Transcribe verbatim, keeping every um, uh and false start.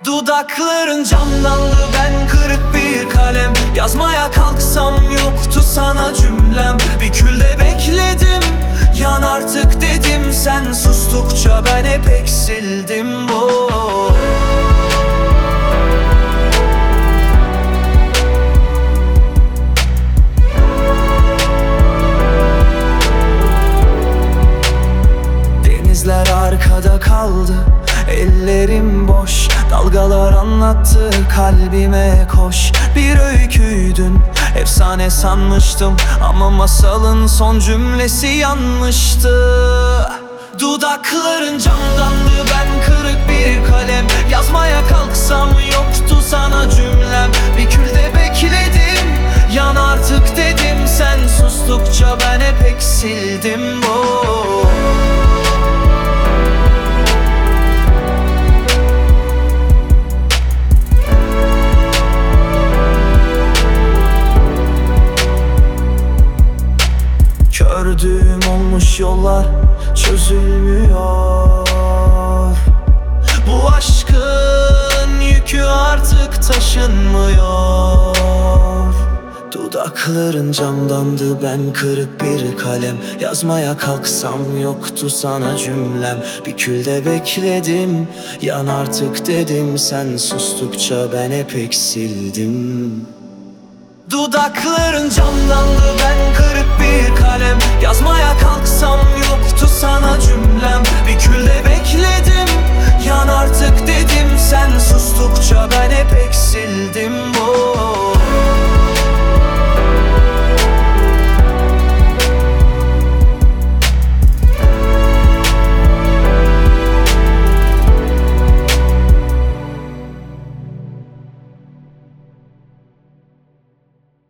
Dudakların camdandı, ben kırık bir kalem. Yazmaya kalksam yoktu sana cümlem. Bir külde bekledim, yan artık dedim. Sen sustukça ben hep eksildim. Oh. Denizler arkada kaldı, ellerim boş. Dalgalar anlattı kalbime koş. Bir öyküydün, efsane sanmıştım, ama masalın son cümlesi yanlıştı. Dudakların camdandı, ben kırık bir kalem. Yazmaya kalksam yoktu sana cümlem. Bir külde bekledim, yan artık dedim. Sen sustukça ben hep eksildim. Oh. Gördüğüm olmuş yollar çözülmüyor. Bu aşkın yükü artık taşınmıyor. Dudakların camdandı, ben kırık bir kalem. Yazmaya kalksam yoktu sana cümlem. Bir külde bekledim, yan artık dedim. Sen sustukça ben hep eksildim. Dudakların camdandı, ben kırık bir kalem. Yazmaya kalksam yoktu sana cümlem. Bir külde bekledim, yan artık dedim. Sen sustukça ben hep eksildim. Oh.